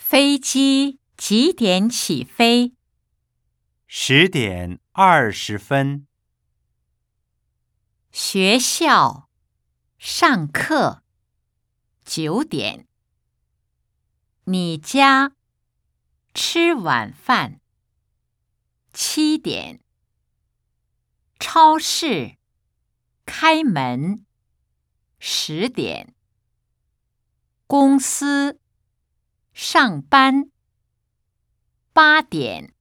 飞机几点起飞 ？10点20分。 学校上课9点。你家吃晚饭7点。超市开门10点。公司上班8点。